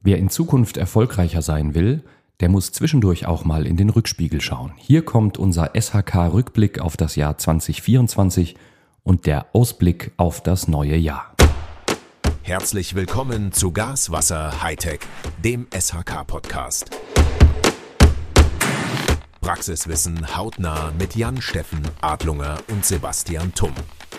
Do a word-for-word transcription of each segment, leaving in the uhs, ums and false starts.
Wer in Zukunft erfolgreicher sein will, der muss zwischendurch auch mal in den Rückspiegel schauen. Hier kommt unser S H K-Rückblick auf das Jahr zwanzig vierundzwanzig und der Ausblick auf das neue Jahr. Herzlich willkommen zu Gas, Wasser, Hightech, dem S H K-Podcast. Praxiswissen hautnah mit Jan Steffen Adlunger und Sebastian Tumm.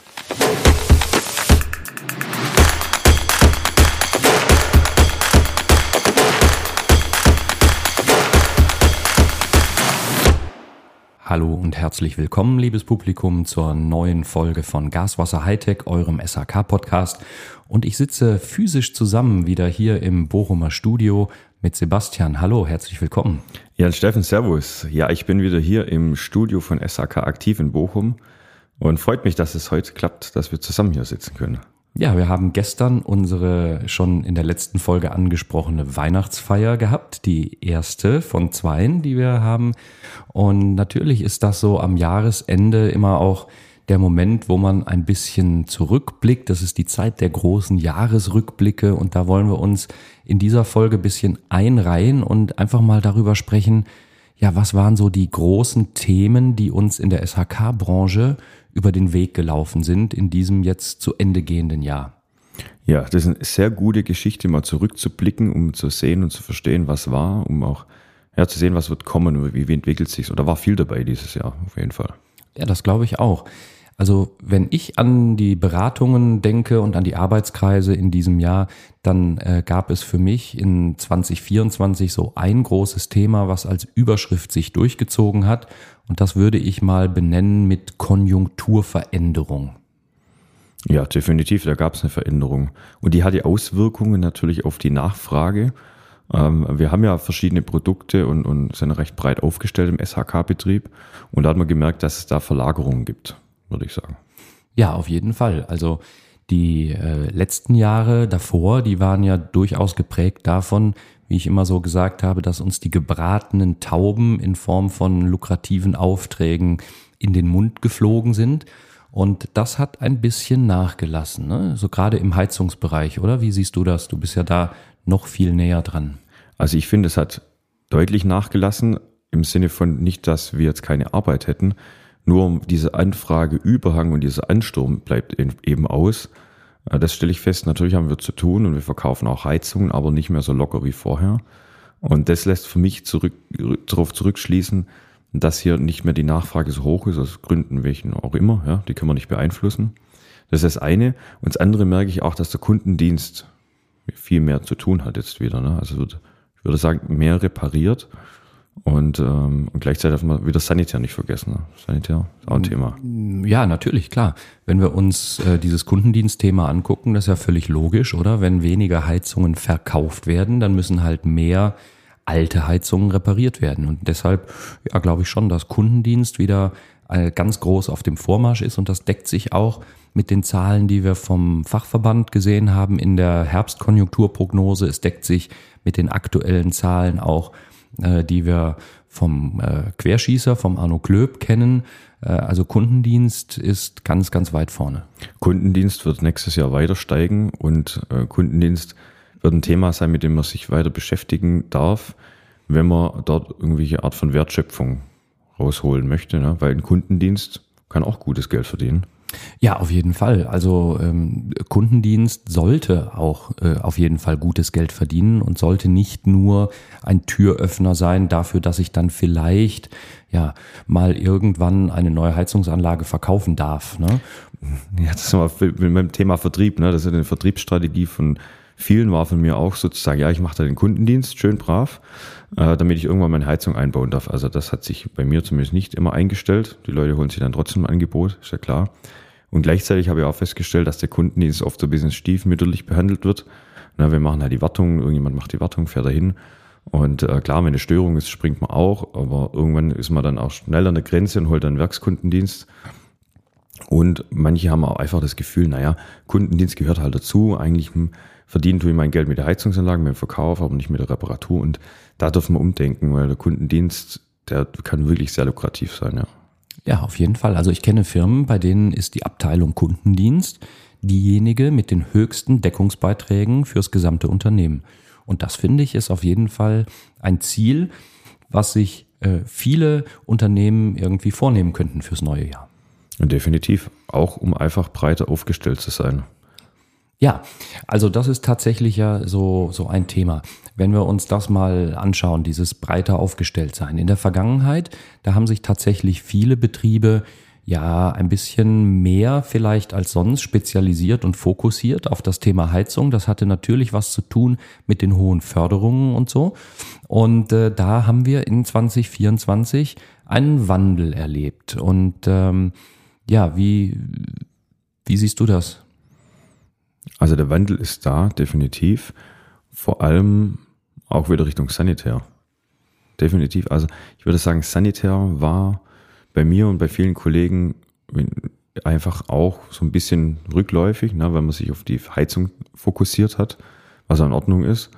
Hallo und herzlich willkommen, liebes Publikum, zur neuen Folge von Gas, Wasser, Hightech, eurem S H K-Podcast. Und ich sitze physisch zusammen wieder hier im Bochumer Studio mit Sebastian. Hallo, herzlich willkommen. Jan Steffen, servus. Ja, ich bin wieder hier im Studio von S H K aktiv in Bochum und freut mich, dass es heute klappt, dass wir zusammen hier sitzen können. Ja, wir haben gestern unsere schon in der letzten Folge angesprochene Weihnachtsfeier gehabt, die erste von zweien, die wir haben. Und natürlich ist das so am Jahresende immer auch der Moment, wo man ein bisschen zurückblickt. Das ist die Zeit der großen Jahresrückblicke und da wollen wir uns in dieser Folge ein bisschen einreihen und einfach mal darüber sprechen, ja, was waren so die großen Themen, die uns in der S H K-Branche über den Weg gelaufen sind in diesem jetzt zu Ende gehenden Jahr? Ja, das ist eine sehr gute Geschichte, mal zurückzublicken, um zu sehen und zu verstehen, was war, um auch ja, zu sehen, was wird kommen, wie, wie entwickelt sich. Und da war viel dabei dieses Jahr, auf jeden Fall. Ja, das glaube ich auch. Also wenn ich an die Beratungen denke und an die Arbeitskreise in diesem Jahr, dann äh, gab es für mich in zwanzig vierundzwanzig so ein großes Thema, was als Überschrift sich durchgezogen hat. Und das würde ich mal benennen mit Konjunkturveränderung. Ja, definitiv, da gab es eine Veränderung. Und die hatte Auswirkungen natürlich auf die Nachfrage. Ähm, wir haben ja verschiedene Produkte und, und sind recht breit aufgestellt im S H K-Betrieb. Und da hat man gemerkt, dass es da Verlagerungen gibt, würde ich sagen. Ja, auf jeden Fall. Also die äh, letzten Jahre davor, die waren ja durchaus geprägt davon, wie ich immer so gesagt habe, dass uns die gebratenen Tauben in Form von lukrativen Aufträgen in den Mund geflogen sind. Und das hat ein bisschen nachgelassen, ne? So gerade im Heizungsbereich, oder? Wie siehst du das? Du bist ja da noch viel näher dran. Also ich finde, es hat deutlich nachgelassen, im Sinne von nicht, dass wir jetzt keine Arbeit hätten, nur diese Anfrageüberhang und dieser Ansturm bleibt eben aus. Das stelle ich fest, natürlich haben wir zu tun und wir verkaufen auch Heizungen, aber nicht mehr so locker wie vorher. Und das lässt für mich zurück, darauf zurückschließen, dass hier nicht mehr die Nachfrage so hoch ist, aus Gründen welchen auch immer, ja, die können wir nicht beeinflussen. Das ist das eine. Und das andere merke ich auch, dass der Kundendienst viel mehr zu tun hat jetzt wieder. Ne? Also wird, ich würde sagen, mehr repariert. Und, ähm, und gleichzeitig darf man wieder Sanitär nicht vergessen. Ne? Sanitär ist auch ein Thema. Ja, natürlich, klar. Wenn wir uns äh, dieses Kundendienstthema angucken, das ist ja völlig logisch, oder? Wenn weniger Heizungen verkauft werden, dann müssen halt mehr alte Heizungen repariert werden. Und deshalb, ja, glaube ich schon, dass Kundendienst wieder äh, ganz groß auf dem Vormarsch ist. Und das deckt sich auch mit den Zahlen, die wir vom Fachverband gesehen haben in der Herbstkonjunkturprognose. Es deckt sich mit den aktuellen Zahlen auch, die wir vom Querschießer, vom Arno Klöb kennen. Also Kundendienst ist ganz, ganz weit vorne. Kundendienst wird nächstes Jahr weiter steigen und Kundendienst wird ein Thema sein, mit dem man sich weiter beschäftigen darf, wenn man dort irgendwelche Art von Wertschöpfung rausholen möchte, ne? Weil ein Kundendienst kann auch gutes Geld verdienen. Ja, auf jeden Fall. Also ähm, Kundendienst sollte auch äh, auf jeden Fall gutes Geld verdienen und sollte nicht nur ein Türöffner sein dafür, dass ich dann vielleicht ja mal irgendwann eine neue Heizungsanlage verkaufen darf. Ne? Ja, das ist mal mit dem Thema Vertrieb. Ne? Das ist eine Vertriebsstrategie von vielen, war von mir auch sozusagen, ja, ich mache da den Kundendienst, schön brav, äh, damit ich irgendwann meine Heizung einbauen darf. Also das hat sich bei mir zumindest nicht immer eingestellt. Die Leute holen sich dann trotzdem ein Angebot, ist ja klar. Und gleichzeitig habe ich auch festgestellt, dass der Kundendienst oft so ein bisschen stiefmütterlich behandelt wird. Na, wir machen halt die Wartung, irgendjemand macht die Wartung, fährt dahin. Und äh, klar, wenn eine Störung ist, springt man auch, aber irgendwann ist man dann auch schnell an der Grenze und holt dann Werkskundendienst. Und manche haben auch einfach das Gefühl, naja, Kundendienst gehört halt dazu. Eigentlich verdienen tue ich mein Geld mit der Heizungsanlage, mit dem Verkauf, aber nicht mit der Reparatur. Und da dürfen wir umdenken, weil der Kundendienst, der kann wirklich sehr lukrativ sein, ja. Ja, auf jeden Fall. Also ich kenne Firmen, bei denen ist die Abteilung Kundendienst diejenige mit den höchsten Deckungsbeiträgen fürs gesamte Unternehmen. Und das, finde ich, ist auf jeden Fall ein Ziel, was sich äh, viele Unternehmen irgendwie vornehmen könnten fürs neue Jahr. Und definitiv, auch um einfach breiter aufgestellt zu sein. Ja, also das ist tatsächlich ja so, so ein Thema. Wenn wir uns das mal anschauen, dieses breiter aufgestellt sein. In der Vergangenheit, da haben sich tatsächlich viele Betriebe ja ein bisschen mehr vielleicht als sonst spezialisiert und fokussiert auf das Thema Heizung. Das hatte natürlich was zu tun mit den hohen Förderungen und so. Und äh, da haben wir in zwanzig vierundzwanzig einen Wandel erlebt. Und ähm, ja, wie, wie siehst du das? Also der Wandel ist da, definitiv. Vor allem auch wieder Richtung Sanitär. Definitiv. Also ich würde sagen, Sanitär war bei mir und bei vielen Kollegen einfach auch so ein bisschen rückläufig, ne, weil man sich auf die Heizung fokussiert hat, was in Ordnung ist.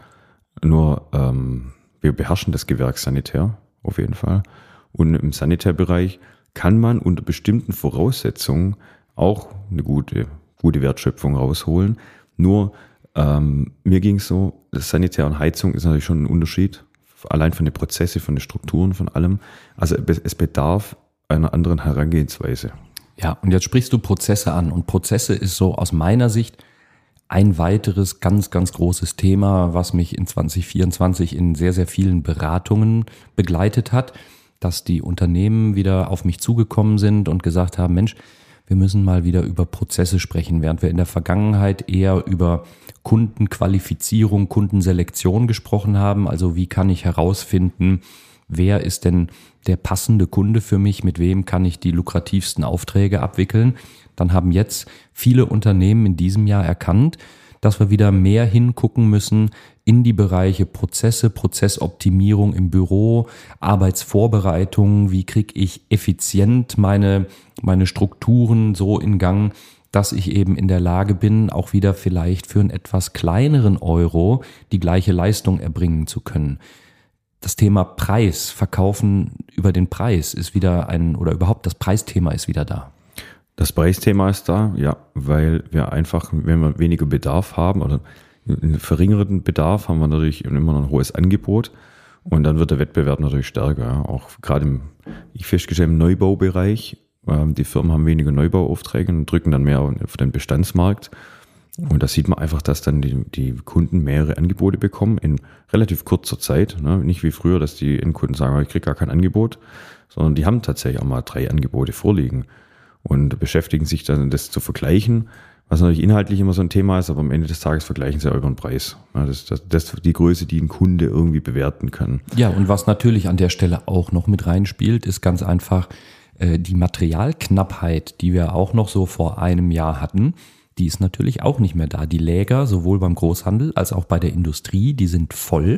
Nur ähm, wir beherrschen das Gewerk Sanitär auf jeden Fall. Und im Sanitärbereich kann man unter bestimmten Voraussetzungen auch eine gute gute Wertschöpfung rausholen. Nur ähm, mir ging es so, das Sanitär und Heizung ist natürlich schon ein Unterschied, allein von den Prozessen, von den Strukturen, von allem. Also es bedarf einer anderen Herangehensweise. Ja, und jetzt sprichst du Prozesse an. Und Prozesse ist so aus meiner Sicht ein weiteres ganz, ganz großes Thema, was mich in zwanzig vierundzwanzig in sehr, sehr vielen Beratungen begleitet hat, dass die Unternehmen wieder auf mich zugekommen sind und gesagt haben, Mensch, wir müssen mal wieder über Prozesse sprechen, während wir in der Vergangenheit eher über Kundenqualifizierung, Kundenselektion gesprochen haben. Also wie kann ich herausfinden, wer ist denn der passende Kunde für mich, mit wem kann ich die lukrativsten Aufträge abwickeln? Dann haben jetzt viele Unternehmen in diesem Jahr erkannt, dass wir wieder mehr hingucken müssen in die Bereiche Prozesse, Prozessoptimierung im Büro, Arbeitsvorbereitung, wie kriege ich effizient meine, meine Strukturen so in Gang, dass ich eben in der Lage bin, auch wieder vielleicht für einen etwas kleineren Euro die gleiche Leistung erbringen zu können. Das Thema Preis, Verkaufen über den Preis ist wieder ein, oder überhaupt das Preisthema ist wieder da. Das Preisthema ist da, ja, weil wir einfach, wenn wir weniger Bedarf haben oder einen verringerten Bedarf, haben wir natürlich immer noch ein hohes Angebot und dann wird der Wettbewerb natürlich stärker. Ja. Auch gerade im, ich festgestellt, im Neubaubereich, äh, die Firmen haben weniger Neubauaufträge und drücken dann mehr auf den Bestandsmarkt. Und da sieht man einfach, dass dann die, die Kunden mehrere Angebote bekommen in relativ kurzer Zeit. Ne? Nicht wie früher, dass die Endkunden sagen, ich kriege gar kein Angebot, sondern die haben tatsächlich auch mal drei Angebote vorliegen und beschäftigen sich dann, das zu vergleichen, was natürlich inhaltlich immer so ein Thema ist, aber am Ende des Tages vergleichen sie ja über den Preis. Ja, das, das, das ist die Größe, die ein Kunde irgendwie bewerten kann. Ja, und was natürlich an der Stelle auch noch mit reinspielt, ist ganz einfach äh, die Materialknappheit, die wir auch noch so vor einem Jahr hatten. Die ist natürlich auch nicht mehr da. Die Läger, sowohl beim Großhandel als auch bei der Industrie, die sind voll.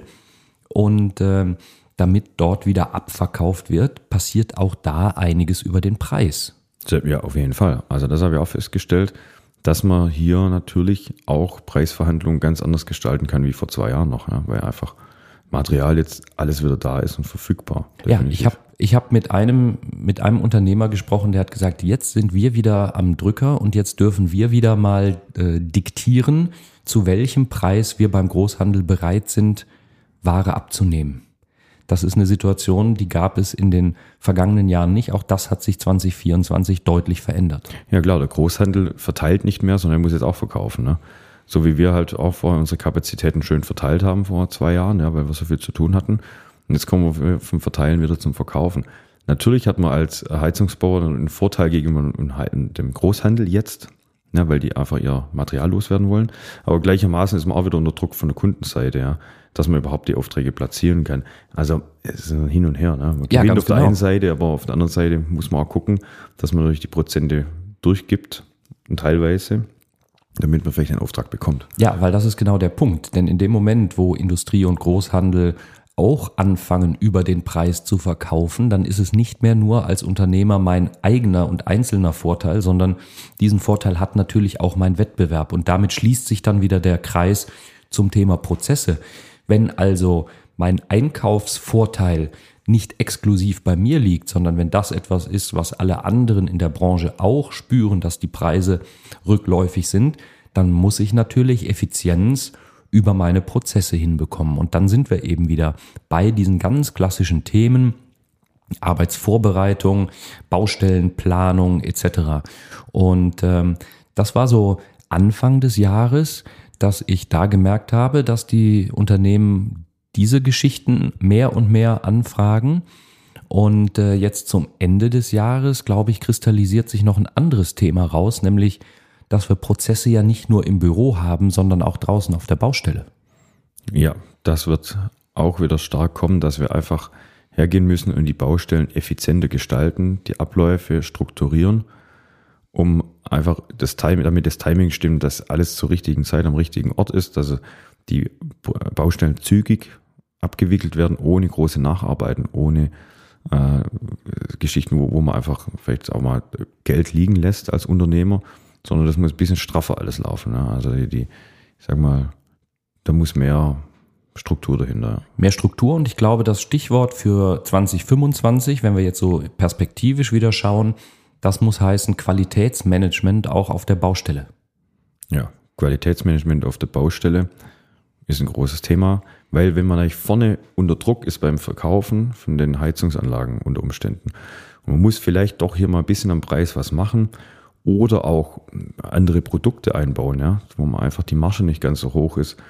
Und äh, damit dort wieder abverkauft wird, passiert auch da einiges über den Preis. Ja, auf jeden Fall. Also das habe ich auch festgestellt, dass man hier natürlich auch Preisverhandlungen ganz anders gestalten kann wie vor zwei Jahren noch, ja, weil einfach Material jetzt alles wieder da ist und verfügbar. Definitiv. Ja, ich habe ich hab mit einem mit einem Unternehmer gesprochen, der hat gesagt, jetzt sind wir wieder am Drücker und jetzt dürfen wir wieder mal äh, diktieren, zu welchem Preis wir beim Großhandel bereit sind, Ware abzunehmen. Das ist eine Situation, die gab es in den vergangenen Jahren nicht. Auch das hat sich zwanzig vierundzwanzig deutlich verändert. Ja klar, der Großhandel verteilt nicht mehr, sondern er muss jetzt auch verkaufen. Ne? So wie wir halt auch vorher unsere Kapazitäten schön verteilt haben vor zwei Jahren, ja, weil wir so viel zu tun hatten. Und jetzt kommen wir vom Verteilen wieder zum Verkaufen. Natürlich hat man als Heizungsbauer einen Vorteil gegenüber dem Großhandel jetzt, ja, weil die einfach ihr Material loswerden wollen. Aber gleichermaßen ist man auch wieder unter Druck von der Kundenseite, ja, dass man überhaupt die Aufträge platzieren kann. Also es ist ein Hin und Her. Ne? Man ja, gewinnt auf genau. der einen Seite, aber auf der anderen Seite muss man auch gucken, dass man durch die Prozente durchgibt und teilweise, damit man vielleicht einen Auftrag bekommt. Ja, weil das ist genau der Punkt. Denn in dem Moment, wo Industrie und Großhandel auch anfangen, über den Preis zu verkaufen, dann ist es nicht mehr nur als Unternehmer mein eigener und einzelner Vorteil, sondern diesen Vorteil hat natürlich auch mein Wettbewerb. Und damit schließt sich dann wieder der Kreis zum Thema Prozesse. Wenn also mein Einkaufsvorteil nicht exklusiv bei mir liegt, sondern wenn das etwas ist, was alle anderen in der Branche auch spüren, dass die Preise rückläufig sind, dann muss ich natürlich Effizienz über meine Prozesse hinbekommen. Und dann sind wir eben wieder bei diesen ganz klassischen Themen, Arbeitsvorbereitung, Baustellenplanung et cetera. Und ähm, das war so Anfang des Jahres, dass ich da gemerkt habe, dass die Unternehmen diese Geschichten mehr und mehr anfragen. Und äh, jetzt zum Ende des Jahres, glaube ich, kristallisiert sich noch ein anderes Thema raus, nämlich, dass wir Prozesse ja nicht nur im Büro haben, sondern auch draußen auf der Baustelle. Ja, das wird auch wieder stark kommen, dass wir einfach hergehen müssen und die Baustellen effizienter gestalten, die Abläufe strukturieren, um einfach das Timing, damit das Timing stimmt, dass alles zur richtigen Zeit am richtigen Ort ist, dass die Baustellen zügig abgewickelt werden, ohne große Nacharbeiten, ohne äh, Geschichten, wo, wo man einfach vielleicht auch mal Geld liegen lässt als Unternehmer, sondern das muss ein bisschen straffer alles laufen. Ne? Also die, die, ich sag mal, da muss mehr Struktur dahinter. Mehr Struktur, und ich glaube, das Stichwort für zwanzig fünfundzwanzig, wenn wir jetzt so perspektivisch wieder schauen, das muss heißen Qualitätsmanagement auch auf der Baustelle. Ja, Qualitätsmanagement auf der Baustelle ist ein großes Thema, weil wenn man eigentlich vorne unter Druck ist beim Verkaufen von den Heizungsanlagen unter Umständen und man muss vielleicht doch hier mal ein bisschen am Preis was machen oder auch andere Produkte einbauen, ja, wo man einfach die Marge nicht ganz so hoch ist,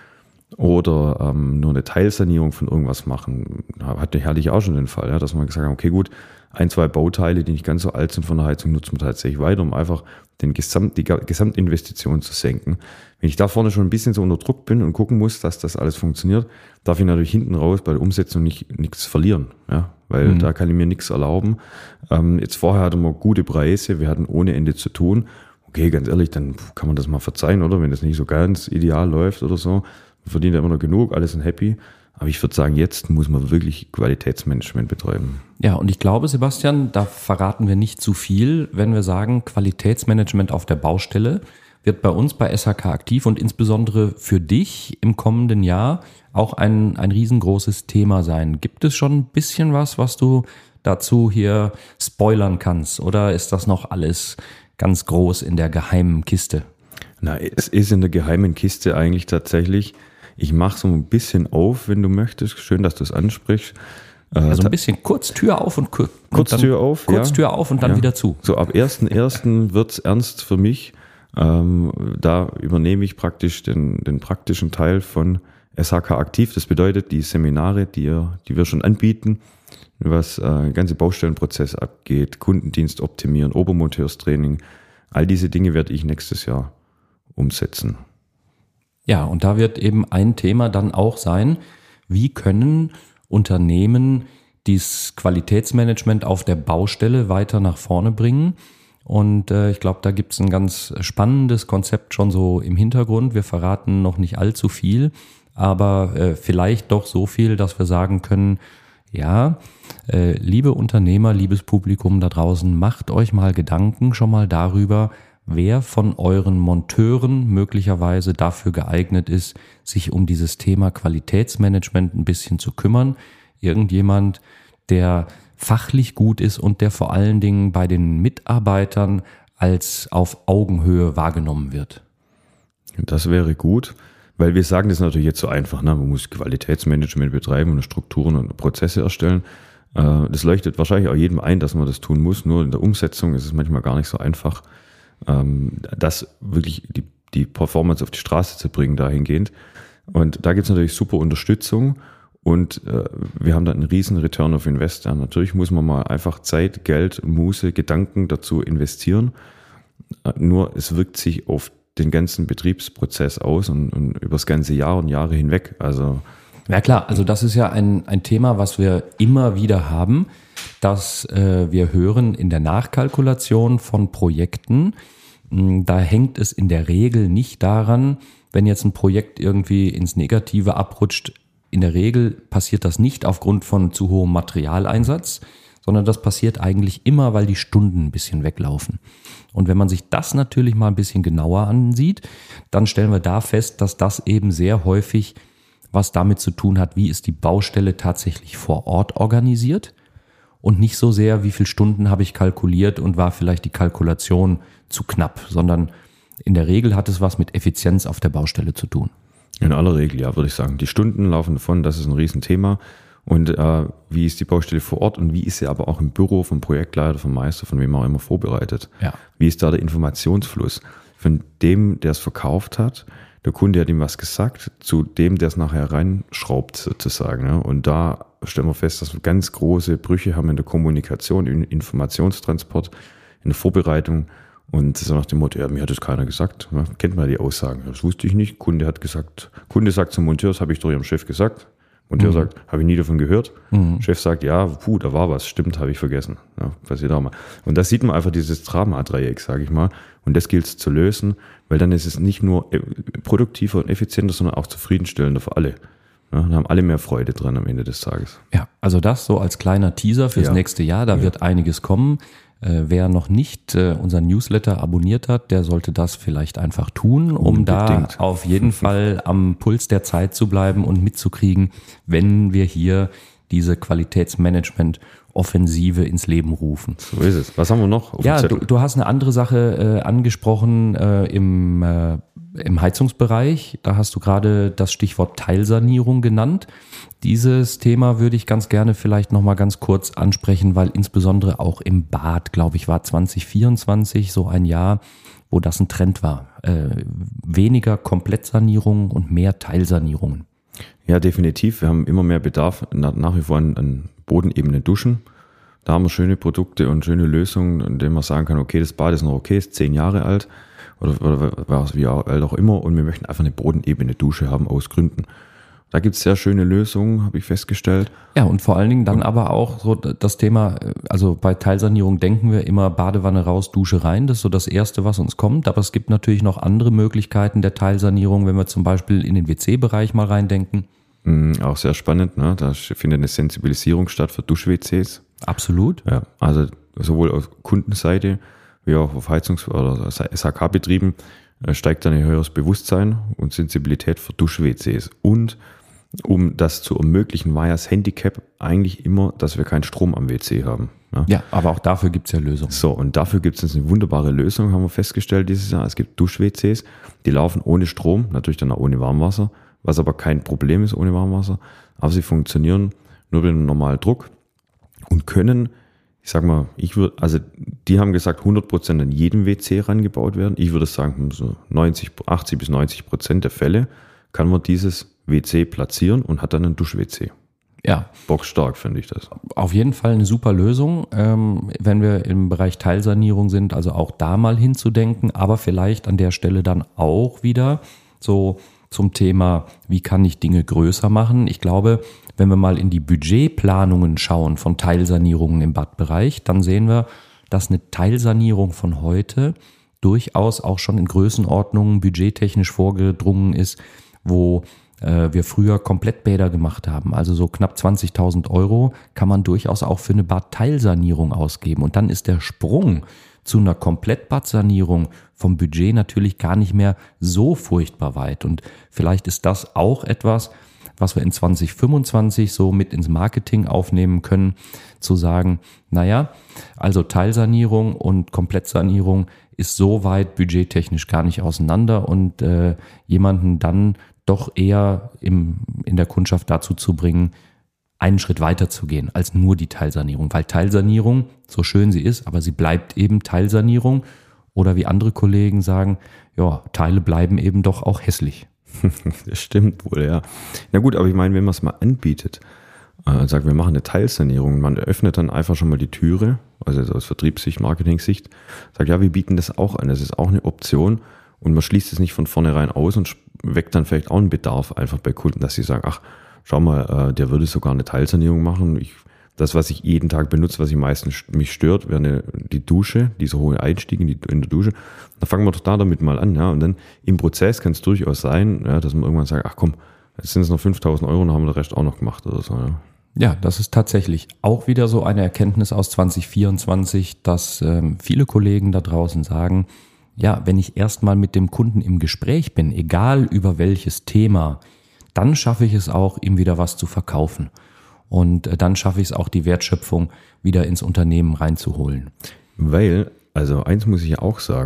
oder ähm, nur eine Teilsanierung von irgendwas machen. Hatte herrlich auch schon den Fall, ja, dass man gesagt hat, okay gut, ein, zwei Bauteile, die nicht ganz so alt sind von der Heizung, nutzen wir tatsächlich weiter, um einfach den Gesamt, die Gesamtinvestition zu senken. Wenn ich da vorne schon ein bisschen so unter Druck bin und gucken muss, dass das alles funktioniert, darf ich natürlich hinten raus bei der Umsetzung nicht nichts verlieren, ja, weil mhm. da kann ich mir nichts erlauben. Ähm, jetzt vorher hatten wir gute Preise, wir hatten ohne Ende zu tun. Okay, ganz ehrlich, dann kann man das mal verzeihen, oder? Wenn das nicht so ganz ideal läuft oder so, verdient er immer noch genug, alle sind happy. Aber ich würde sagen, jetzt muss man wirklich Qualitätsmanagement betreiben. Ja, und ich glaube, Sebastian, da verraten wir nicht zu viel, wenn wir sagen, Qualitätsmanagement auf der Baustelle wird bei uns bei S H K aktiv und insbesondere für dich im kommenden Jahr auch ein, ein riesengroßes Thema sein. Gibt es schon ein bisschen was, was du dazu hier spoilern kannst? Oder ist das noch alles ganz groß in der geheimen Kiste? Na, es ist in der geheimen Kiste eigentlich tatsächlich. Ich mache so ein bisschen auf, wenn du möchtest. Schön, dass du es ansprichst. Also ein bisschen kurz Tür auf und, kur- kurz und dann Tür auf, kurz ja. Tür auf und dann ja. wieder zu. So ab ersten ersten wird's ernst für mich. Ähm, da übernehme ich praktisch den, den praktischen Teil von S H K aktiv. Das bedeutet, die Seminare, die, die wir schon anbieten, was äh, ganze Baustellenprozess abgeht, Kundendienst optimieren, Obermonteurstraining, all diese Dinge werde ich nächstes Jahr umsetzen. Ja, und da wird eben ein Thema dann auch sein, wie können Unternehmen dieses Qualitätsmanagement auf der Baustelle weiter nach vorne bringen. Und äh, ich glaube, da gibt es ein ganz spannendes Konzept schon so im Hintergrund. Wir verraten noch nicht allzu viel, aber äh, vielleicht doch so viel, dass wir sagen können, ja, äh, liebe Unternehmer, liebes Publikum da draußen, macht euch mal Gedanken schon mal darüber, wer von euren Monteuren möglicherweise dafür geeignet ist, sich um dieses Thema Qualitätsmanagement ein bisschen zu kümmern. Irgendjemand, der fachlich gut ist und der vor allen Dingen bei den Mitarbeitern als auf Augenhöhe wahrgenommen wird. Das wäre gut, weil wir sagen das natürlich jetzt so einfach, ne? Man muss Qualitätsmanagement betreiben und Strukturen und Prozesse erstellen. Das leuchtet wahrscheinlich auch jedem ein, dass man das tun muss, nur in der Umsetzung ist es manchmal gar nicht so einfach, das wirklich die, die Performance auf die Straße zu bringen dahingehend. Und da gibt es natürlich super Unterstützung und äh, wir haben da einen riesen Return of Invest. Ja, natürlich muss man mal einfach Zeit, Geld, Muße, Gedanken dazu investieren. Äh, nur es wirkt sich auf den ganzen Betriebsprozess aus und, und über das ganze Jahr und Jahre hinweg. Also ja klar, also das ist ja ein, ein Thema, was wir immer wieder haben, dass äh, wir hören in der Nachkalkulation von Projekten, mh, da hängt es in der Regel nicht daran, wenn jetzt ein Projekt irgendwie ins Negative abrutscht, in der Regel passiert das nicht aufgrund von zu hohem Materialeinsatz, sondern das passiert eigentlich immer, weil die Stunden ein bisschen weglaufen. Und wenn man sich das natürlich mal ein bisschen genauer ansieht, dann stellen wir da fest, dass das eben sehr häufig was damit zu tun hat, wie ist die Baustelle tatsächlich vor Ort organisiert und nicht so sehr, wie viele Stunden habe ich kalkuliert und war vielleicht die Kalkulation zu knapp, sondern in der Regel hat es was mit Effizienz auf der Baustelle zu tun. In aller Regel, ja, würde ich sagen. Die Stunden laufen davon, das ist ein Riesenthema. Und äh, wie ist die Baustelle vor Ort und wie ist sie aber auch im Büro vom Projektleiter, vom Meister, von wem auch immer vorbereitet? Ja. Wie ist da der Informationsfluss von dem, der es verkauft hat? Der Kunde hat ihm was gesagt, zu dem, der es nachher reinschraubt sozusagen. Ja? Und da stellen wir fest, dass wir ganz große Brüche haben in der Kommunikation, im Informationstransport, in der Vorbereitung. Und so nach dem Motto, ja, mir hat es keiner gesagt. Ja, kennt man die Aussagen. Das wusste ich nicht. Kunde hat gesagt, Kunde sagt zum Monteur, das habe ich doch ihrem Chef gesagt. Monteur mhm. sagt, habe ich nie davon gehört. Mhm. Chef sagt, ja, puh, da war was. Stimmt, habe ich vergessen. Ja, passiert auch mal. Und da sieht man einfach dieses Drama-Dreieck, sage ich mal. Und das gilt es zu lösen, weil dann ist es nicht nur produktiver und effizienter, sondern auch zufriedenstellender für alle. Ja, dann haben alle mehr Freude dran am Ende des Tages. Ja, also das so als kleiner Teaser fürs Ja. nächste Jahr. Da Ja. wird einiges kommen. Äh, wer noch nicht äh, unseren Newsletter abonniert hat, der sollte das vielleicht einfach tun, um da Unbedingt. auf jeden Fall am Puls der Zeit zu bleiben und mitzukriegen, wenn wir hier diese Qualitätsmanagement-Offensive ins Leben rufen. So ist es. Was haben wir noch auf Ja, dem du, Zettel? du hast eine andere Sache äh, angesprochen äh, im, äh, im Heizungsbereich. Da hast du gerade das Stichwort Teilsanierung genannt. Dieses Thema würde ich ganz gerne vielleicht nochmal ganz kurz ansprechen, weil insbesondere auch im Bad, glaube ich, war zwanzig vierundzwanzig so ein Jahr, wo das ein Trend war. Äh, weniger Komplettsanierungen und mehr Teilsanierungen. Ja, definitiv. Wir haben immer mehr Bedarf nach, nach wie vor an, an bodenebene Duschen. Da haben wir schöne Produkte und schöne Lösungen, in denen man sagen kann, okay, das Bad ist noch okay, ist zehn Jahre alt oder, oder wie alt auch immer und wir möchten einfach eine bodenebene Dusche haben aus Gründen. Da gibt es sehr schöne Lösungen, habe ich festgestellt. Ja, und vor allen Dingen dann aber auch so das Thema, also bei Teilsanierung denken wir immer Badewanne raus, Dusche rein. Das ist so das Erste, was uns kommt. Aber es gibt natürlich noch andere Möglichkeiten der Teilsanierung, wenn wir zum Beispiel in den W C-Bereich mal reindenken. Mhm, auch sehr spannend, ne? Da findet eine Sensibilisierung statt für Dusch-W Cs. Absolut. Ja, also sowohl auf Kundenseite wie auch auf Heizungs- oder S H K-Betrieben steigt dann ein höheres Bewusstsein und Sensibilität für Dusch-W Cs. Und um das zu ermöglichen, war ja das Handicap eigentlich immer, dass wir keinen Strom am W C haben. Ja, Ja, aber auch dafür gibt's ja Lösungen. So, und dafür gibt es jetzt eine wunderbare Lösung, haben wir festgestellt dieses Jahr. Es gibt Dusch-W Cs, die laufen ohne Strom, natürlich dann auch ohne Warmwasser, was aber kein Problem ist ohne Warmwasser. Aber sie funktionieren nur mit einem normalen Druck und können, ich sag mal, ich würde, also die haben gesagt, hundert Prozent an jedem W C rangebaut werden. Ich würde sagen, so neunzig, achtzig bis neunzig Prozent der Fälle kann man dieses W C platzieren und hat dann ein Dusch-W C. Ja, Bockstark finde ich das. auf jeden Fall eine super Lösung, ähm, wenn wir im Bereich Teilsanierung sind, also auch da mal hinzudenken, aber vielleicht an der Stelle dann auch wieder so zum Thema, wie kann ich Dinge größer machen? Ich glaube, wenn wir mal in die Budgetplanungen schauen von Teilsanierungen im Badbereich, dann sehen wir, dass eine Teilsanierung von heute durchaus auch schon in Größenordnungen budgettechnisch vorgedrungen ist, wo äh, wir früher Komplettbäder gemacht haben. Also so knapp zwanzigtausend Euro kann man durchaus auch für eine Badteilsanierung ausgeben. Und dann ist der Sprung zu einer Komplettbadsanierung vom Budget natürlich gar nicht mehr so furchtbar weit. Und vielleicht ist das auch etwas, was wir in zwanzig fünfundzwanzig so mit ins Marketing aufnehmen können, zu sagen, naja, also Teilsanierung und Komplettsanierung ist so weit budgettechnisch gar nicht auseinander und äh, jemanden dann doch eher im, in der Kundschaft dazu zu bringen, einen Schritt weiter zu gehen als nur die Teilsanierung. Weil Teilsanierung, so schön sie ist, aber sie bleibt eben Teilsanierung. Oder wie andere Kollegen sagen, ja, Teile bleiben eben doch auch hässlich. Das stimmt wohl, ja. Na gut, aber ich meine, wenn man es mal anbietet, äh, sagt, wir machen eine Teilsanierung, man öffnet dann einfach schon mal die Türe, also aus Vertriebssicht, Marketing-Sicht, sagt, ja, wir bieten das auch an, das ist auch eine Option und man schließt es nicht von vornherein aus und weckt dann vielleicht auch einen Bedarf einfach bei Kunden, dass sie sagen, ach, schau mal, äh, der würde sogar eine Teilsanierung machen. Ich, das, was ich jeden Tag benutze, was ich meistens mich stört, wäre eine, die Dusche, dieser hohe Einstieg in, die, in der Dusche. Da fangen wir doch da damit mal an. Ja. Und dann im Prozess kann es durchaus sein, ja, dass man irgendwann sagt, ach komm, jetzt sind es noch fünftausend Euro und haben wir den Rest auch noch gemacht oder so. Ja. Ja, das ist tatsächlich auch wieder so eine Erkenntnis aus zwanzig vierundzwanzig, dass ähm, viele Kollegen da draußen sagen, ja, wenn ich erstmal mit dem Kunden im Gespräch bin, egal über welches Thema, dann schaffe ich es auch, ihm wieder was zu verkaufen. Und äh, dann schaffe ich es auch, die Wertschöpfung wieder ins Unternehmen reinzuholen. Weil, also eins muss ich ja auch sagen,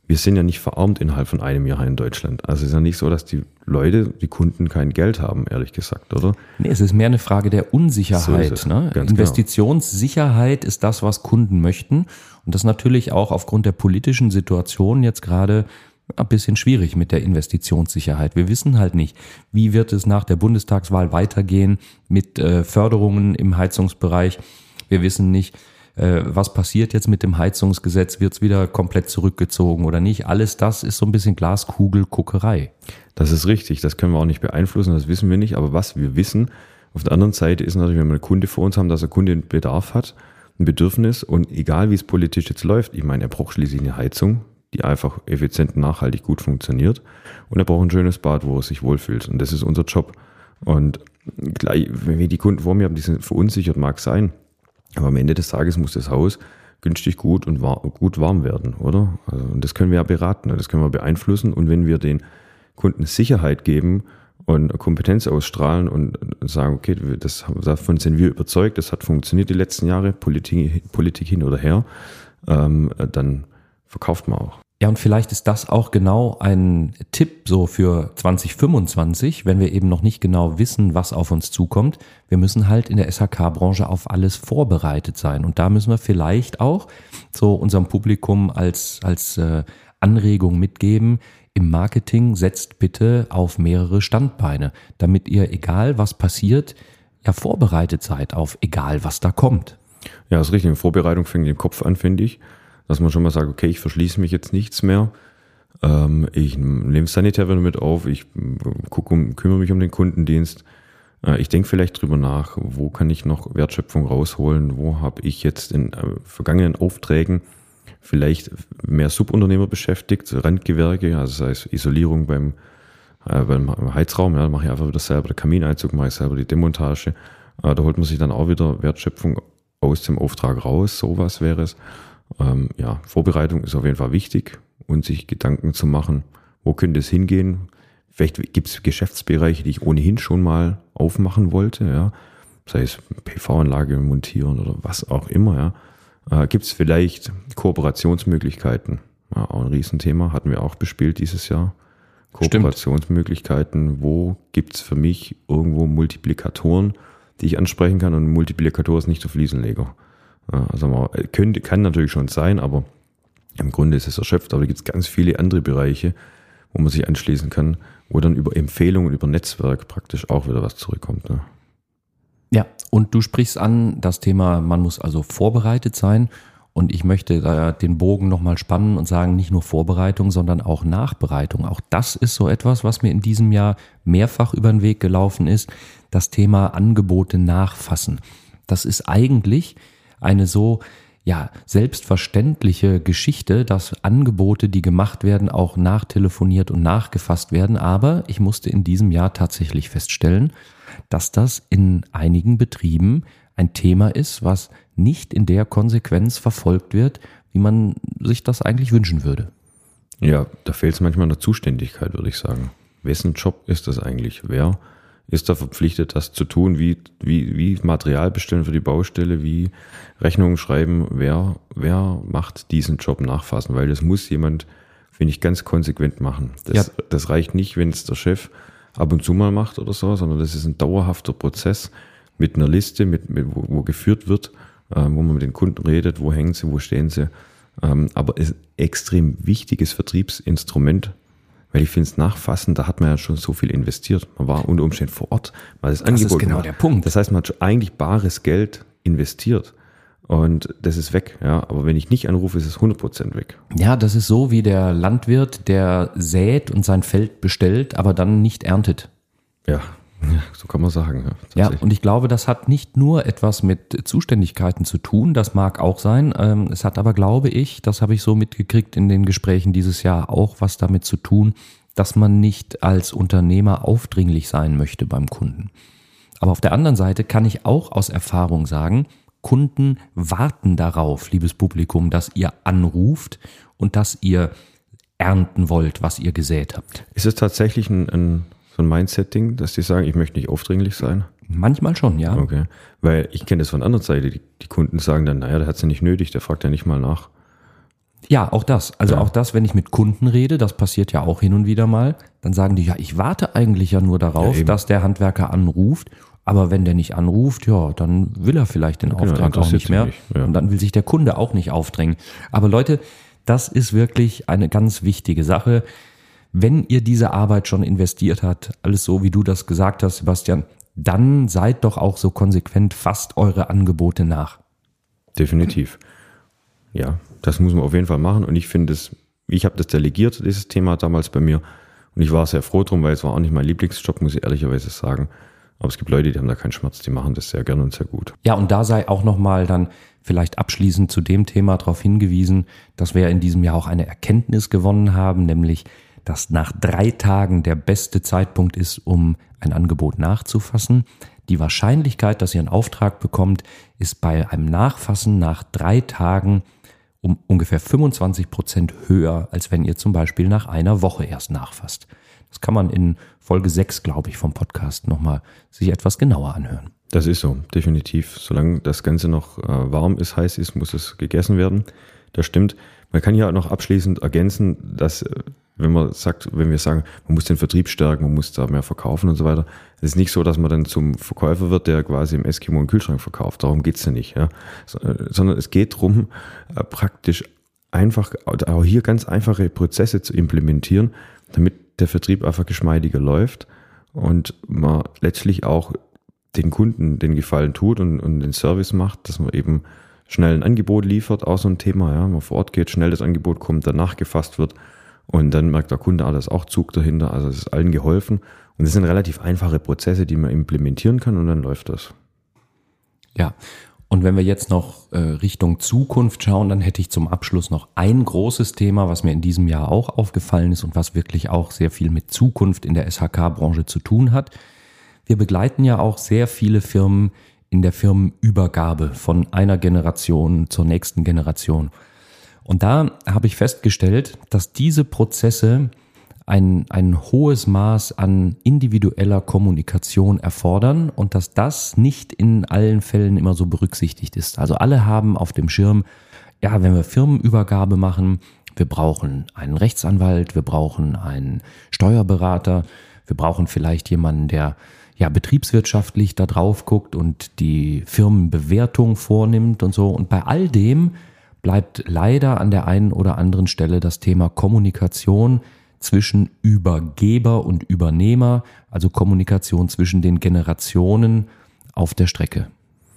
wir sind ja nicht verarmt innerhalb von einem Jahr in Deutschland. Also es ist ja nicht so, dass die Leute, die Kunden kein Geld haben, ehrlich gesagt, oder? Nee, es ist mehr eine Frage der Unsicherheit. So ne? Ganz Investitionssicherheit genau. ist das, was Kunden möchten. Und das ist natürlich auch aufgrund der politischen Situation jetzt gerade ein bisschen schwierig mit der Investitionssicherheit. Wir wissen halt nicht, wie wird es nach der Bundestagswahl weitergehen mit äh, Förderungen im Heizungsbereich. Wir wissen nicht, was passiert jetzt mit dem Heizungsgesetz, wird es wieder komplett zurückgezogen oder nicht. Alles das ist so ein bisschen Glaskugelguckerei. Das ist richtig, das können wir auch nicht beeinflussen, das wissen wir nicht. Aber was wir wissen, auf der anderen Seite ist natürlich, wenn wir einen Kunde vor uns haben, dass der Kunde einen Bedarf hat, ein Bedürfnis und egal wie es politisch jetzt läuft, ich meine, er braucht schließlich eine Heizung, die einfach effizient und nachhaltig gut funktioniert und er braucht ein schönes Bad, wo er sich wohlfühlt und das ist unser Job. Und gleich, wenn wir die Kunden vor mir haben, die sind verunsichert, mag sein. Aber am Ende des Tages muss das Haus günstig, gut und war, gut warm werden, oder? Also, und das können wir ja beraten, das können wir beeinflussen. Und wenn wir den Kunden Sicherheit geben und Kompetenz ausstrahlen und, und sagen, okay, das, davon sind wir überzeugt, das hat funktioniert die letzten Jahre, Politik, Politik hin oder her, ähm, dann verkauft man auch. Ja, und vielleicht ist das auch genau ein Tipp so für zwanzig fünfundzwanzig, wenn wir eben noch nicht genau wissen, was auf uns zukommt. Wir müssen halt in der S H K-Branche auf alles vorbereitet sein. Und da müssen wir vielleicht auch so unserem Publikum als, als äh, Anregung mitgeben, im Marketing setzt bitte auf mehrere Standbeine, damit ihr, egal was passiert, ja vorbereitet seid auf egal was da kommt. Ja, das ist richtig. Vorbereitung fängt im Kopf an, finde ich. Dass man schon mal sagt, okay, ich verschließe mich jetzt nichts mehr. Ähm, ich nehme Sanitär wieder mit auf, ich gucke um, kümmere mich um den Kundendienst. Äh, ich denke vielleicht drüber nach, wo kann ich noch Wertschöpfung rausholen, wo habe ich jetzt in äh, vergangenen Aufträgen vielleicht mehr Subunternehmer beschäftigt, Randgewerke, also sei es Isolierung beim, äh, beim Heizraum, ja, da mache ich einfach wieder selber den Kamineinzug, mache ich selber die Demontage. Äh, da holt man sich dann auch wieder Wertschöpfung aus dem Auftrag raus, sowas wäre es. Ähm, ja, Vorbereitung ist auf jeden Fall wichtig und sich Gedanken zu machen, wo könnte es hingehen. Vielleicht gibt es Geschäftsbereiche, die ich ohnehin schon mal aufmachen wollte, ja, sei es P V-Anlage montieren oder was auch immer, ja. Äh, gibt es vielleicht Kooperationsmöglichkeiten, ja, auch ein Riesenthema, hatten wir auch bespielt dieses Jahr. Kooperationsmöglichkeiten, wo gibt es für mich irgendwo Multiplikatoren, die ich ansprechen kann, und ein Multiplikator ist nicht der Fliesenleger. Also man könnte, kann natürlich schon sein, aber im Grunde ist es erschöpft. Aber da gibt es ganz viele andere Bereiche, wo man sich anschließen kann, wo dann über Empfehlungen, über Netzwerk praktisch auch wieder was zurückkommt. Ne? Ja, und du sprichst an das Thema, man muss also vorbereitet sein. Und ich möchte da den Bogen nochmal spannen und sagen, nicht nur Vorbereitung, sondern auch Nachbereitung. Auch das ist so etwas, was mir in diesem Jahr mehrfach über den Weg gelaufen ist. Das Thema Angebote nachfassen. Das ist eigentlich eine so ja selbstverständliche Geschichte, dass Angebote, die gemacht werden, auch nachtelefoniert und nachgefasst werden. Aber ich musste in diesem Jahr tatsächlich feststellen, dass das in einigen Betrieben ein Thema ist, was nicht in der Konsequenz verfolgt wird, wie man sich das eigentlich wünschen würde. Ja, da fehlt es manchmal an der Zuständigkeit, würde ich sagen. Wessen Job ist das eigentlich? Wer ist da verpflichtet, das zu tun, wie, wie, wie Material bestellen für die Baustelle, wie Rechnungen schreiben, wer, wer macht diesen Job nachfassen, weil das muss jemand, finde ich, ganz konsequent machen. Das, ja. das reicht nicht, wenn es der Chef ab und zu mal macht oder so, sondern das ist ein dauerhafter Prozess mit einer Liste, mit, mit wo, wo geführt wird, äh, wo man mit den Kunden redet, wo hängen sie, wo stehen sie, ähm, aber es ist ein extrem wichtiges Vertriebsinstrument. Weil ich finde es nachfassen, da hat man ja schon so viel investiert. Man war unter Umständen vor Ort, weil das, das Angebot ist genau war. Der Punkt. Das heißt, man hat schon eigentlich bares Geld investiert und das ist weg. Ja, aber wenn ich nicht anrufe, ist es hundert Prozent weg. Ja, das ist so wie der Landwirt, der sät und sein Feld bestellt, aber dann nicht erntet. Ja, ja so kann man sagen. Ja, ja, und ich glaube, das hat nicht nur etwas mit Zuständigkeiten zu tun, das mag auch sein. Es hat aber, glaube ich, das habe ich so mitgekriegt in den Gesprächen dieses Jahr, auch was damit zu tun, dass man nicht als Unternehmer aufdringlich sein möchte beim Kunden. Aber auf der anderen Seite kann ich auch aus Erfahrung sagen, Kunden warten darauf, liebes Publikum, dass ihr anruft und dass ihr ernten wollt, was ihr gesät habt. Ist es tatsächlich ein, ein so ein Mindset-Ding, dass die sagen, ich möchte nicht aufdringlich sein? Manchmal schon, ja. Okay, weil ich kenne das von der anderen Seite. Die, die Kunden sagen dann, naja, der hat es ja nicht nötig, der fragt ja nicht mal nach. Ja, auch das. Also Ja. auch das, wenn ich mit Kunden rede, das passiert ja auch hin und wieder mal, dann sagen die, ja, ich warte eigentlich ja nur darauf, Ja, eben. dass der Handwerker anruft. Aber wenn der nicht anruft, ja, dann will er vielleicht den Genau, Auftrag auch interessiert nicht sich mehr. nicht, ja. Und dann will sich der Kunde auch nicht aufdrängen. Aber Leute, das ist wirklich eine ganz wichtige Sache. Wenn ihr diese Arbeit schon investiert habt, alles so, wie du das gesagt hast, Sebastian, dann seid doch auch so konsequent, fasst eure Angebote nach. Definitiv. Ja, das muss man auf jeden Fall machen. Und ich finde es, ich habe das delegiert, dieses Thema damals bei mir. Und ich war sehr froh drum, weil es war auch nicht mein Lieblingsjob, muss ich ehrlicherweise sagen. Aber es gibt Leute, die haben da keinen Schmerz, die machen das sehr gerne und sehr gut. Ja, und da sei auch nochmal dann vielleicht abschließend zu dem Thema darauf hingewiesen, dass wir ja in diesem Jahr auch eine Erkenntnis gewonnen haben, nämlich, dass nach drei Tagen der beste Zeitpunkt ist, um ein Angebot nachzufassen. Die Wahrscheinlichkeit, dass ihr einen Auftrag bekommt, ist bei einem Nachfassen nach drei Tagen um ungefähr fünfundzwanzig Prozent höher, als wenn ihr zum Beispiel nach einer Woche erst nachfasst. Das kann man in Folge sechs, glaube ich, vom Podcast nochmal sich etwas genauer anhören. Das ist so, definitiv. Solange das Ganze noch äh, warm ist, heiß ist, muss es gegessen werden. Das stimmt. Man kann hier auch noch abschließend ergänzen, dass, äh, wenn man sagt, wenn wir sagen, man muss den Vertrieb stärken, man muss da mehr verkaufen und so weiter, es ist nicht so, dass man dann zum Verkäufer wird, der quasi im Eskimo einen Kühlschrank verkauft. Darum geht's ja nicht. Ja? So, äh, sondern es geht darum, äh, praktisch einfach, auch hier ganz einfache Prozesse zu implementieren, damit der Vertrieb einfach geschmeidiger läuft und man letztlich auch den Kunden den Gefallen tut und, und den Service macht, dass man eben schnell ein Angebot liefert, auch so ein Thema, ja, man vor Ort geht, schnell das Angebot kommt, danach gefasst wird und dann merkt der Kunde, ah, da ist auch Zug dahinter, also es ist allen geholfen und das sind relativ einfache Prozesse, die man implementieren kann und dann läuft das. Ja, und wenn wir jetzt noch äh, Richtung Zukunft schauen, dann hätte ich zum Abschluss noch ein großes Thema, was mir in diesem Jahr auch aufgefallen ist und was wirklich auch sehr viel mit Zukunft in der S H K-Branche zu tun hat. Wir begleiten ja auch sehr viele Firmen in der Firmenübergabe von einer Generation zur nächsten Generation. Und da habe ich festgestellt, dass diese Prozesse ein, ein hohes Maß an individueller Kommunikation erfordern und dass das nicht in allen Fällen immer so berücksichtigt ist. Also alle haben auf dem Schirm, ja, wenn wir Firmenübergabe machen, wir brauchen einen Rechtsanwalt, wir brauchen einen Steuerberater, wir brauchen vielleicht jemanden, der ja betriebswirtschaftlich da drauf guckt und die Firmenbewertung vornimmt und so. Und bei all dem bleibt leider an der einen oder anderen Stelle das Thema Kommunikation zwischen Übergeber und Übernehmer, also Kommunikation zwischen den Generationen auf der Strecke.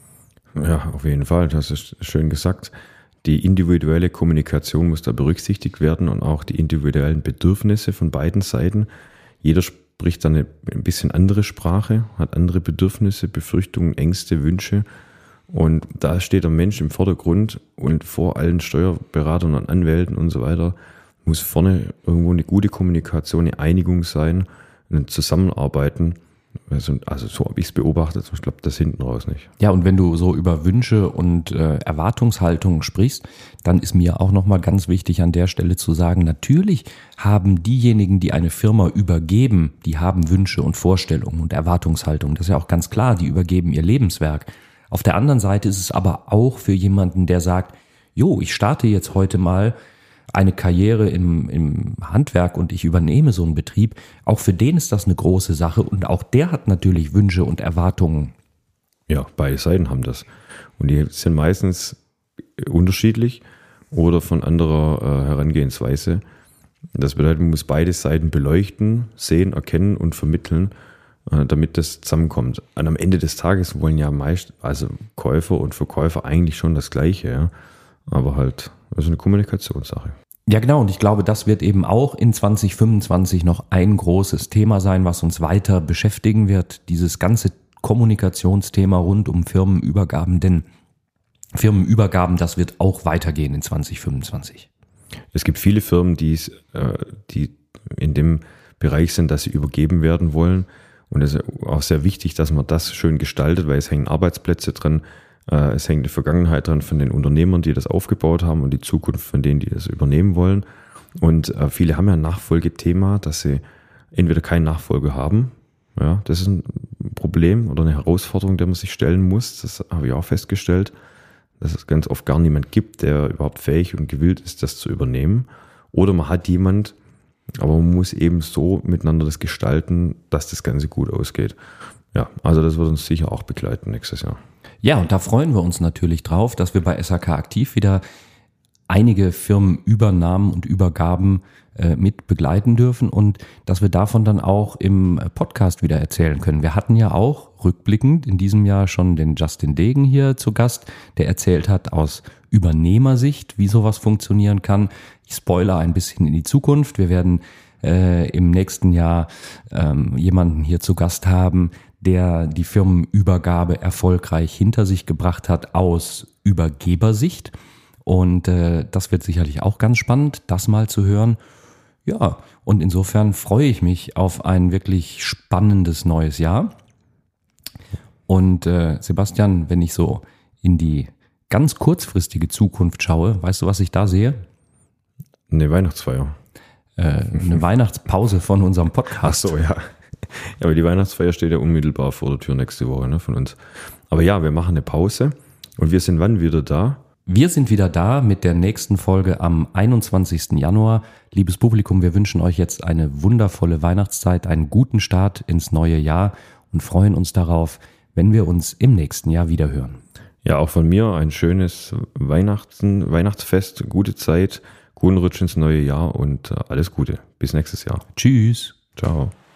Ja, auf jeden Fall, das ist schön gesagt. Die individuelle Kommunikation muss da berücksichtigt werden und auch die individuellen Bedürfnisse von beiden Seiten. Jeder spricht dann eine ein bisschen andere Sprache, hat andere Bedürfnisse, Befürchtungen, Ängste, Wünsche. Und da steht der Mensch im Vordergrund und vor allen Steuerberatern und Anwälten und so weiter muss vorne irgendwo eine gute Kommunikation, eine Einigung sein, ein Zusammenarbeiten. Also, also so habe ich es beobachtet. Ich glaube, das hinten raus nicht. Ja, und wenn du so über Wünsche und äh, Erwartungshaltungen sprichst, dann ist mir auch nochmal ganz wichtig an der Stelle zu sagen, natürlich haben diejenigen, die eine Firma übergeben, die haben Wünsche und Vorstellungen und Erwartungshaltungen. Das ist ja auch ganz klar, die übergeben ihr Lebenswerk. Auf der anderen Seite ist es aber auch für jemanden, der sagt, jo, ich starte jetzt heute mal eine Karriere im, im Handwerk und ich übernehme so einen Betrieb, auch für den ist das eine große Sache und auch der hat natürlich Wünsche und Erwartungen. Ja, beide Seiten haben das. Und die sind meistens unterschiedlich oder von anderer äh, Herangehensweise. Das bedeutet, man muss beide Seiten beleuchten, sehen, erkennen und vermitteln, äh, damit das zusammenkommt. Und am Ende des Tages wollen ja meist, also Käufer und Verkäufer eigentlich schon das Gleiche, ja. Aber halt, das ist eine Kommunikationssache. Ja, genau. Und ich glaube, das wird eben auch in zwanzig fünfundzwanzig noch ein großes Thema sein, was uns weiter beschäftigen wird. Dieses ganze Kommunikationsthema rund um Firmenübergaben. Denn Firmenübergaben, das wird auch weitergehen in zwanzig fünfundzwanzig. Es gibt viele Firmen, die, es, äh, die in dem Bereich sind, dass sie übergeben werden wollen. Und es ist auch sehr wichtig, dass man das schön gestaltet, weil es hängen Arbeitsplätze drin. Es hängt die Vergangenheit dran von den Unternehmern, die das aufgebaut haben und die Zukunft von denen, die das übernehmen wollen. Und viele haben ja ein Nachfolgethema, dass sie entweder keinen Nachfolger haben. Ja, das ist ein Problem oder eine Herausforderung, der man sich stellen muss. Das habe ich auch festgestellt. dass es ganz oft gar niemand gibt, der überhaupt fähig und gewillt ist, das zu übernehmen. Oder man hat jemand, aber man muss eben so miteinander das gestalten, dass das Ganze gut ausgeht. Ja, also das wird uns sicher auch begleiten nächstes Jahr. Ja, und da freuen wir uns natürlich drauf, dass wir bei S H K Aktiv wieder einige Firmenübernahmen und Übergaben äh, mit begleiten dürfen und dass wir davon dann auch im Podcast wieder erzählen können. Wir hatten ja auch rückblickend in diesem Jahr schon den Justin Degen hier zu Gast, der erzählt hat aus Übernehmersicht, wie sowas funktionieren kann. Ich spoilere ein bisschen in die Zukunft. Wir werden äh, im nächsten Jahr ähm, jemanden hier zu Gast haben, der die Firmenübergabe erfolgreich hinter sich gebracht hat aus Übergebersicht. Und äh, das wird sicherlich auch ganz spannend, das mal zu hören. Ja, und insofern freue ich mich auf ein wirklich spannendes neues Jahr. Und äh, Sebastian, wenn ich so in die ganz kurzfristige Zukunft schaue, weißt du, was ich da sehe? Eine Weihnachtsfeier. Äh, eine Weihnachtspause von unserem Podcast. Ach so, ja. Ja, aber die Weihnachtsfeier steht ja unmittelbar vor der Tür nächste Woche, ne, von uns. Aber ja, wir machen eine Pause und wir sind wann wieder da? Wir sind wieder da mit der nächsten Folge am einundzwanzigsten Januar. Liebes Publikum, wir wünschen euch jetzt eine wundervolle Weihnachtszeit, einen guten Start ins neue Jahr und freuen uns darauf, wenn wir uns im nächsten Jahr wieder hören. Ja, auch von mir ein schönes Weihnachten, Weihnachtsfest, gute Zeit, guten Rutsch ins neue Jahr und alles Gute. Bis nächstes Jahr. Tschüss. Ciao.